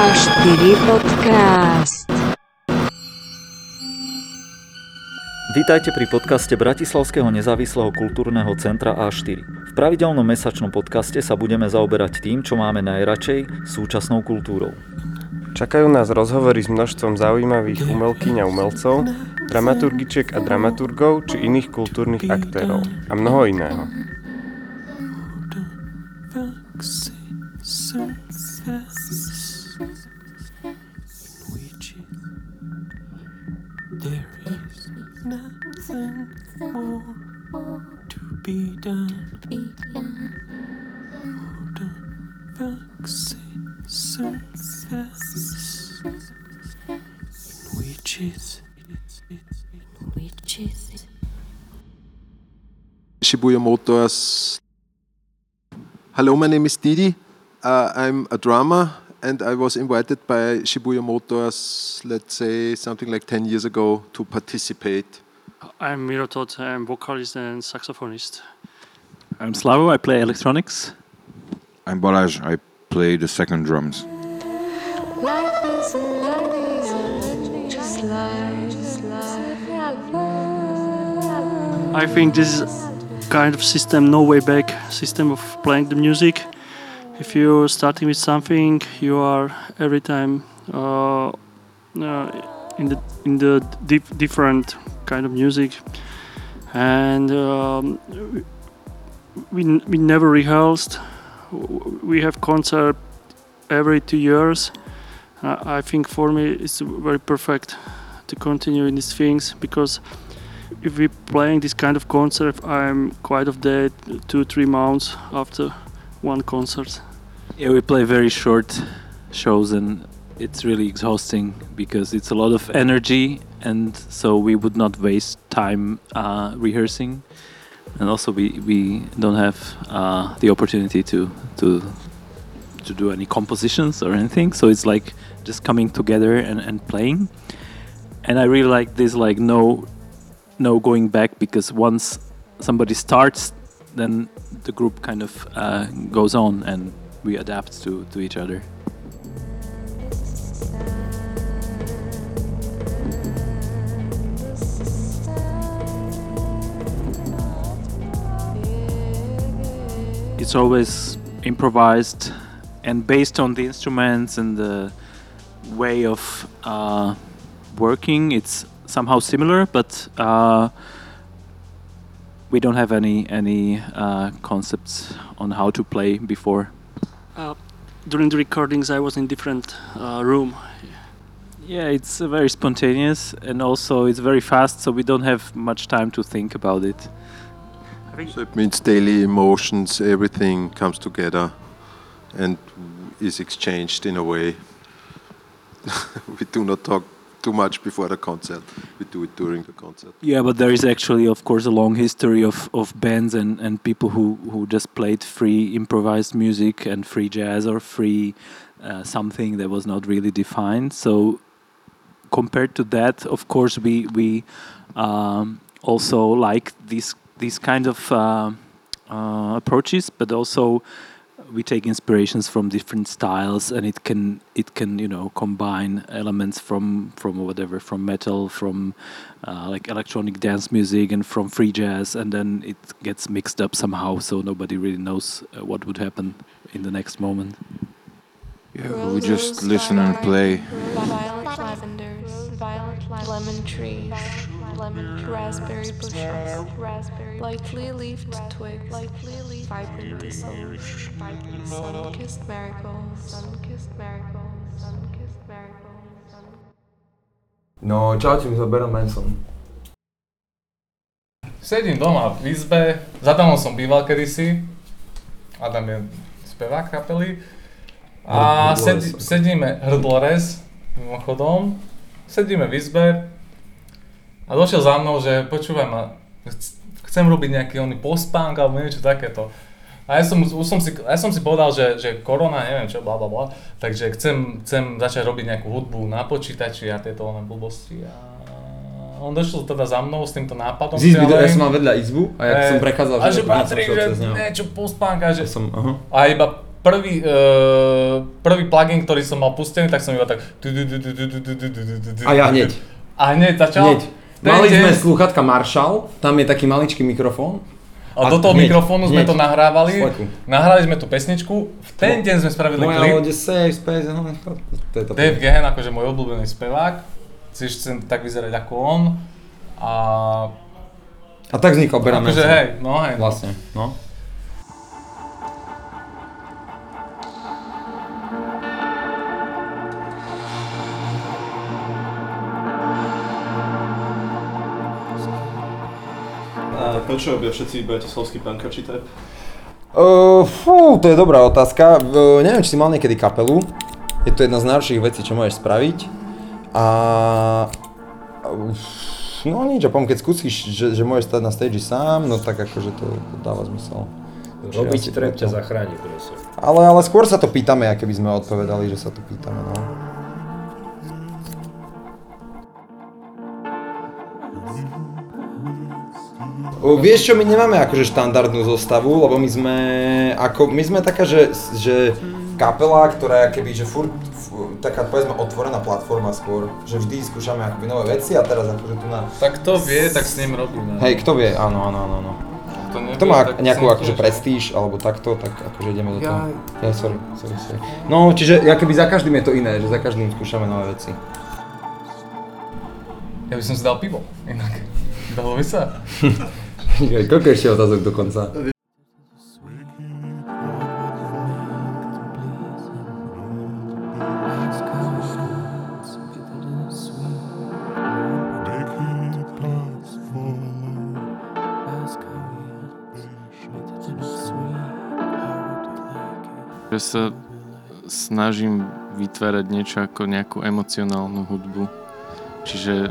A4 podcast. Vítajte pri podcaste Bratislavského nezávislého kultúrneho centra A4. V pravidelnom mesačnom podcaste sa budeme zaoberať tým, čo máme najradšej, súčasnou kultúrou. Čakajú nás rozhovory s množstvom zaujímavých umelkyň a umelcov, dramaturgičiek a dramaturgov či iných kultúrnych aktérov a mnoho iného. Shibuya Motors. Hello, my name is Didi. I'm a drummer and I was invited by Shibuya Motors, let's say something like 10 years ago, to participate. I'm Miro Todt, I'm vocalist and saxophonist. I'm Slavo, I play electronics. I'm Balázs, I play the second drums. Life is a just life. I think this is kind of system, no way back system of playing the music. If you're starting with something, you are every time in the different kind of music, and we never rehearsed. We have concert every 2 years. I think for me it's very perfect to continue in these things, because if we're playing this kind of concert, I'm quite of dead 2-3 months after one concert. Yeah, we play very short shows and it's really exhausting because it's a lot of energy, and so we would not waste time rehearsing, and also we don't have the opportunity to do any compositions or anything, so it's like just coming together and playing. And I really like this, like no going back, because once somebody starts, then the group kind of goes on and we adapt to each other. It's always improvised and based on the instruments and the way of working. It's somehow similar, but we don't have any concepts on how to play before. During the recordings, I was in different room. Yeah, it's very spontaneous, and also it's very fast, so we don't have much time to think about it. So it means daily emotions, everything comes together and is exchanged in a way. We do not talk too much before the concert. We do it during the concert. Yeah, but there is actually, of course, a long history of bands and people who just played free improvised music and free jazz or free something that was not really defined. So compared to that, of course, we also like these kind of approaches, but also we take inspirations from different styles, and it can combine elements from whatever, from metal, from like electronic dance music, and from free jazz, and then it gets mixed up somehow, so nobody really knows what would happen in the next moment. Yeah, we just listen and play. Violet lavenders, lemon trees, raspberry bushes, lightly leafed twigs, vibrant thistles, sun-kissed marigolds. No, čaute, mi sa Baron Manson. Sedím doma v izbe, za Adamom som býval kedysi. Adam je spevák kapely. A sedíme, Hrdlorez, mimochodom, sedíme v izbe a došiel za mnou, že počúvaj ma, chcem robiť nejaký oný post-punk alebo niečo takéto. A ja som si povedal, že korona, neviem čo, blablabla, takže chcem začať robiť nejakú hudbu na počítači a tieto blbosti. A on došiel teda za mnou s týmto nápadom. Z izby, ja som mal vedľa izbu a ja som prechádzal, že Patrik, že niečo post-punk a že... A iba prvý plugin, ktorý som mal pustený, tak som iba tak... A ja hneď. A hneď začal? Hneď. Mali sme slúchatka Marshall, tam je taký maličký mikrofón. A do toho mikrofónu sme to nahrávali, nahrali sme tú pesničku, v ten deň sme spravili klip. Moja lode Safe Space, to je to. Dave Gahan, akože môj obľúbený spevák, tiež chcem tak vyzerať ako on. A tak vznikol Bear Manson. Akože hej, no hej. Vlastne, no. Prečo robia všetci bratislavskí punkači trap? To je dobrá otázka. Neviem, či si mal niekedy kapelu. Je to jedna z najlepších vecí, čo môžeš spraviť. No nič, a keď skúsiš, že môžeš stať na stage sám, no tak akože to dáva zmysel. Robiť trap ťa zachráni, prosím. Ale skôr sa to pýtame, aké by sme odpovedali, že sa to pýtame, no. Vieš čo, my nemáme akože štandardnú zostavu, lebo my sme taká, že kapela, ktorá je keby, že furt taká povedzme otvorená platforma skôr, že vždy skúšame akoby nové veci a teraz akože tu na... Tak kto vie, tak s ním robíme. Hej, kto vie, áno. Kto má nejakú akože prestíž alebo takto, tak akože ideme do toho. Ja, sorry. No, čiže keby za každým je to iné, že za každým skúšame nové veci. Ja by som si dal pivo, inak. Dalo by sa? Koľko ešte otázok do konca? Že sa snažím vytvárať niečo ako nejakú emocionálnu hudbu. Čiže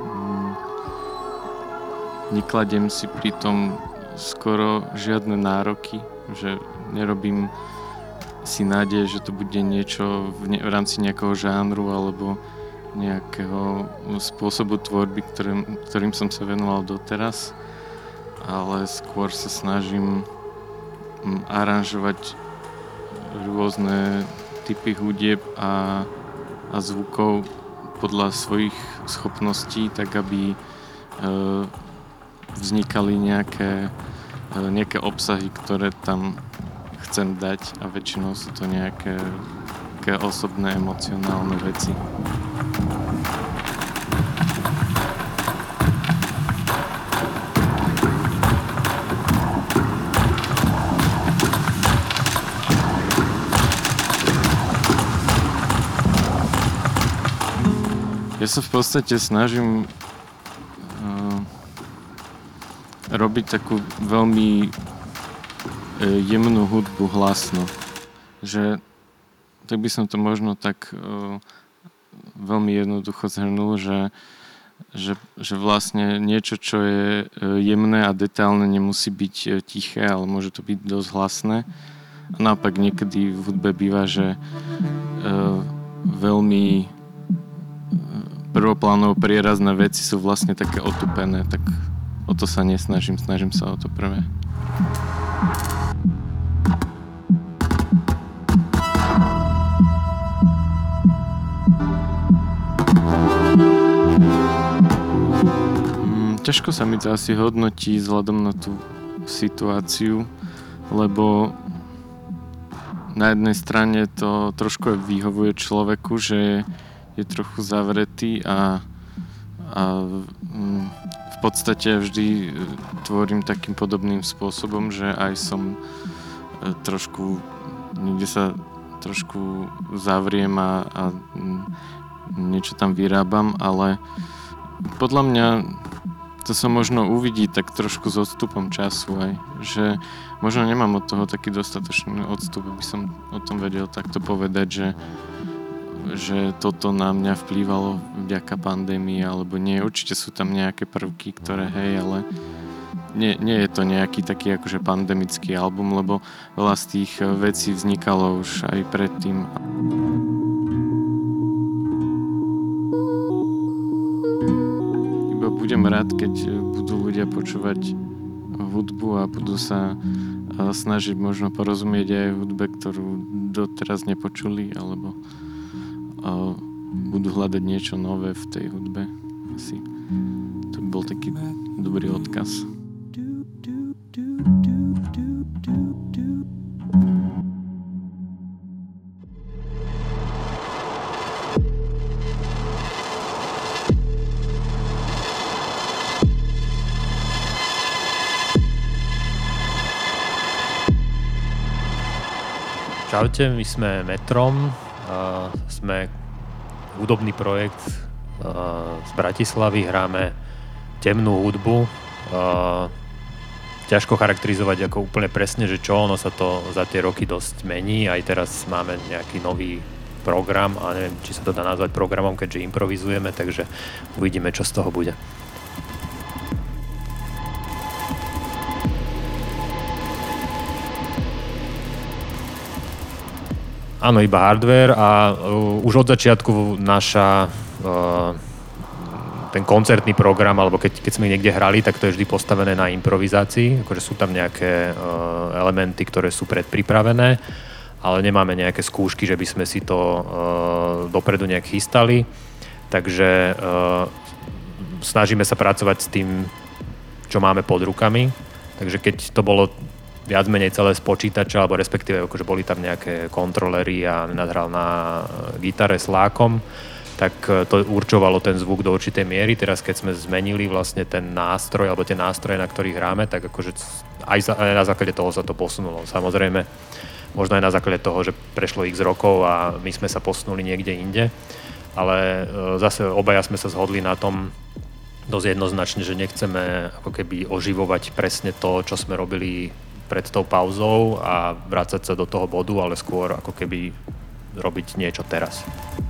nekladiem si pri tom skoro žiadne nároky, že nerobím si nádej, že to bude niečo v rámci nejakého žánru alebo nejakého spôsobu tvorby, ktorým som sa venoval doteraz, ale skôr sa snažím aranžovať rôzne typy hudieb a zvukov podľa svojich schopností, tak aby vznikali nejaké obsahy, ktoré tam chcem dať a väčšinou sú to nejaké osobné, emocionálne veci. Ja sa v podstate snažím robiť takú veľmi jemnú hudbu hlasno. Že tak by som to možno tak veľmi jednoducho zhrnul, že vlastne niečo, čo je jemné a detailné, nemusí byť tiché, ale môže to byť dosť hlasné. A naopak niekedy v hudbe býva, že veľmi prvoplánovo prierazné veci sú vlastne také otupené, tak o to sa nesnažím, snažím sa o to prvé. Ťažko sa mi to asi hodnotí vzhľadom na tú situáciu, lebo na jednej strane to trošku vyhovuje človeku, že je trochu zavretý a v podstate vždy tvorím takým podobným spôsobom, že aj som trošku, niekde sa trošku zavriem a niečo tam vyrábam, ale podľa mňa to sa možno uvidí tak trošku s odstupom času aj, že možno nemám od toho taký dostatočný odstup, aby som o tom vedel takto povedať, že toto na mňa vplývalo vďaka pandémii alebo nie. Určite sú tam nejaké prvky, ktoré hej, ale nie je to nejaký taký akože pandemický album, lebo veľa z tých vecí vznikalo už aj predtým. Iba budem rád, keď budú ľudia počúvať hudbu a budú sa snažiť možno porozumieť aj hudbe, ktorú doteraz nepočuli, alebo budú hľadať niečo nové v tej hudbe. Asi to by bol taký dobrý odkaz. Čaute, my sme Metrom, sme hudobný projekt z Bratislavy, hráme temnú hudbu. Ťažko charakterizovať ako úplne presne, že čo, ono sa to za tie roky dosť mení. Aj teraz máme nejaký nový program, a neviem, či sa to dá nazvať programom, keďže improvizujeme, takže uvidíme, čo z toho bude. Áno, iba hardware a už od začiatku ten koncertný program, alebo keď sme niekde hrali, tak to je vždy postavené na improvizácii, akože sú tam nejaké elementy, ktoré sú predpripravené, ale nemáme nejaké skúšky, že by sme si to dopredu nejak chystali, takže snažíme sa pracovať s tým, čo máme pod rukami, takže keď to bolo viac menej celé z počítača, alebo respektíve akože boli tam nejaké kontrolery a nahral na gitare s lákom, tak to určovalo ten zvuk do určitej miery. Teraz keď sme zmenili vlastne ten nástroj, alebo tie nástroje, na ktorých hráme, tak akože aj na základe toho sa to posunulo. Samozrejme, možno aj na základe toho, že prešlo x rokov a my sme sa posunuli niekde inde, ale zase obaja sme sa zhodli na tom dosť jednoznačne, že nechceme ako keby oživovať presne to, čo sme robili pred tou pauzou a vrácať sa do toho bodu, ale skôr ako keby robiť niečo teraz.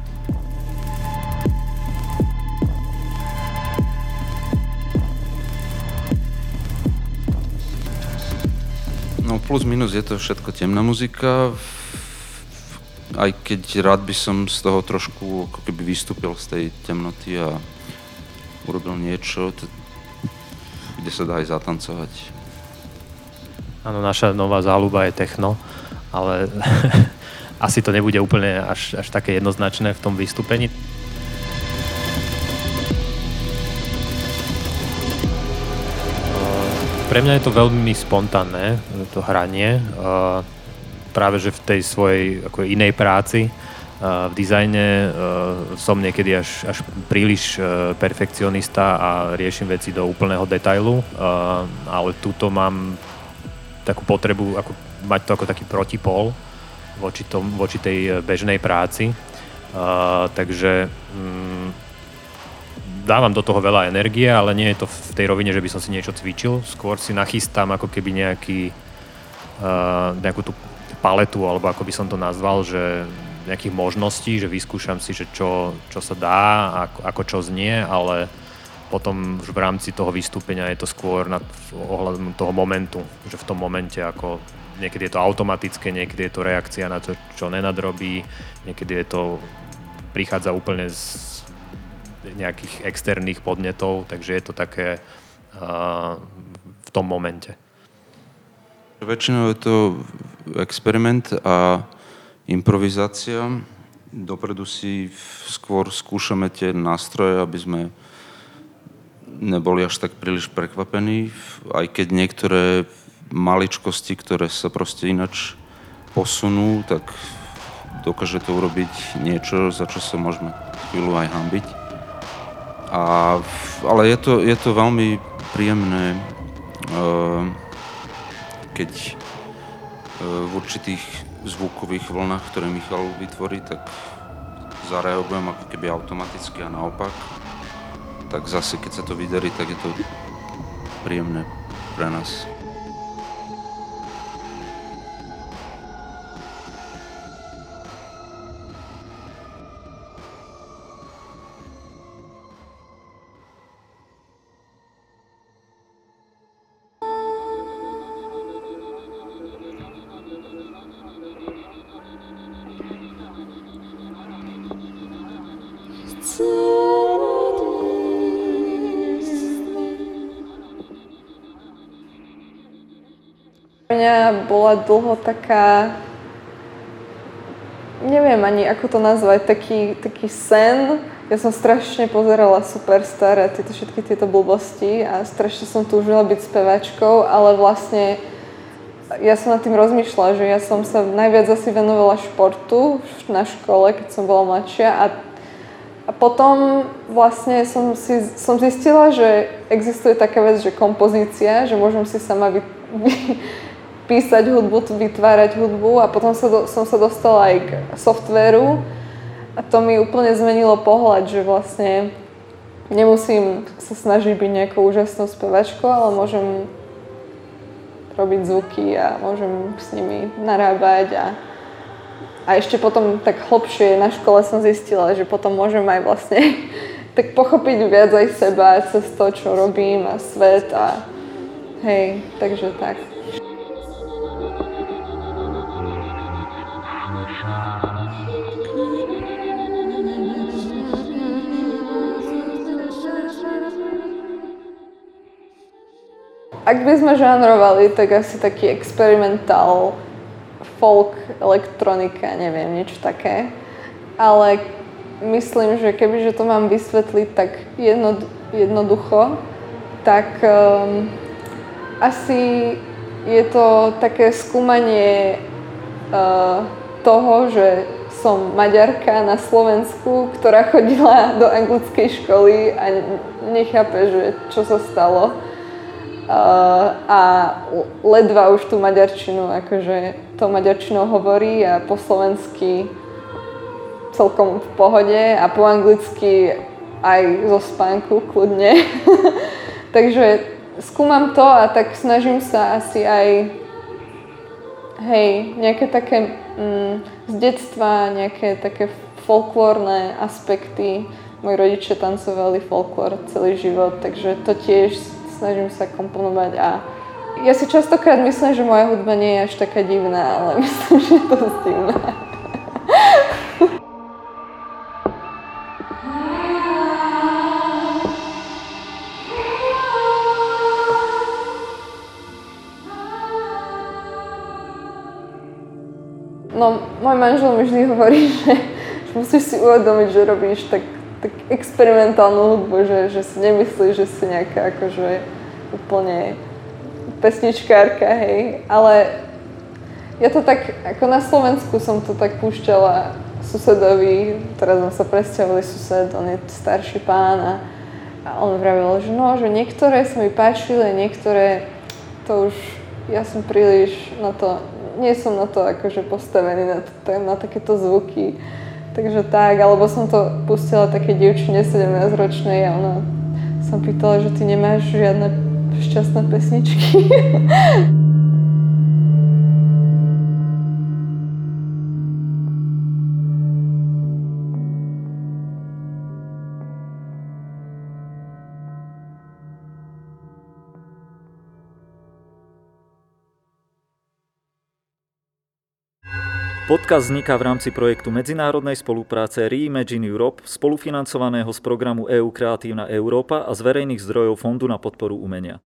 No plus minus je to všetko temná muzika, aj keď rád by som z toho trošku ako keby vystúpil z tej temnoty a urobil niečo, kde sa dá aj zatancovať. Áno, naša nová záľuba je techno, ale asi to nebude úplne až také jednoznačné v tom vystúpení. Pre mňa je to veľmi spontánne, to hranie. Práve že v tej svojej ako inej práci, v dizajne som niekedy až príliš perfekcionista a riešim veci do úplného detailu, ale túto mám takú potrebu ako, mať to ako taký protipól voči tej bežnej práci. Takže dávam do toho veľa energie, ale nie je to v tej rovine, že by som si niečo cvičil. Skôr si nachystám ako keby nejakú tú paletu, alebo ako by som to nazval, že nejakých možností, že vyskúšam si, že čo sa dá, ako čo znie, ale potom už v rámci toho vystúpenia je to skôr ohľadom toho momentu, že v tom momente ako niekedy je to automatické, niekedy je to reakcia na to, čo nenadrobí, niekedy prichádza úplne z nejakých externých podnetov, takže je to také v tom momente. Väčšinou je to experiment a improvizácia. Dopredu si skôr skúšame tie nástroje, aby sme neboli až tak príliš prekvapení, aj keď niektoré maličkosti, ktoré sa proste inač posunú, tak dokáže to urobiť niečo, za čo sa môžeme chvíľu aj hanbiť. Ale je to veľmi príjemné, keď v určitých zvukových vlnách, ktoré Michal vytvorí, tak zareagujem ako keby automaticky a naopak. Tak zase, keď sa to vydarí, tak je to príjemné pre nás. mňa bola dlho taká, neviem ani ako to nazvať, taký sen. Ja som strašne pozerala Superstar a všetky tieto blbosti a strašne som túžila byť speváčkou, ale vlastne ja som nad tým rozmýšľala, že ja som sa najviac asi venovala športu na škole, keď som bola mladšia a potom vlastne som zistila, že existuje taká vec, že kompozícia, že môžem si sama písať hudbu, vytvárať hudbu a potom som sa dostala aj k softvéru a to mi úplne zmenilo pohľad, že vlastne nemusím sa snažiť byť nejakou úžasnou spevačkou, ale môžem robiť zvuky a môžem s nimi narábať a ešte potom tak hlbšie na škole som zistila, že potom môžem aj vlastne tak pochopiť viac aj seba cez to, čo robím a svet a hej, takže tak. Ak by sme žánrovali, tak asi taký experimentál, folk, elektronika, neviem, niečo také. Ale myslím, že kebyže to mám vysvetliť tak jednoducho, tak asi je to také skúmanie toho, že som Maďarka na Slovensku, ktorá chodila do anglickej školy a nechápe, že čo sa stalo. A ledva už tú maďarčinu, akože to maďarčinou hovorí a po slovensky celkom v pohode a po anglicky aj zo spánku kľudne. Takže skúmam to a tak snažím sa asi aj nejaké také z detstva, nejaké také folklórne aspekty. Moji rodičia tancovali folklór celý život, takže to tiež snažím sa komponovať a ja si častokrát myslím, že moja hudba nie je až taká divná, ale myslím, že je to divná. No, môj manžel mi vždy hovorí, že musíš si uvedomiť, že robíš tak experimentálnu hudbu, že si nemyslíš, že si nejaká akože úplne pesničkárka, hej. Ale ja to tak, ako na Slovensku som to tak púšťala susedovi, teraz sme sa presťahovali sused, on je starší pán a on vravel, že no, že niektoré sa mi páčili, niektoré to už, ja som príliš na to, nie som na to akože postavený na takéto zvuky. Takže tak, alebo som to pustila také dievčine 17-ročnej a ona sa pýtala, že ty nemáš žiadne šťastné pesničky. Podcast vzniká v rámci projektu medzinárodnej spolupráce Reimagine Europe, spolufinancovaného z programu EU Kreatívna Európa a z verejných zdrojov Fondu na podporu umenia.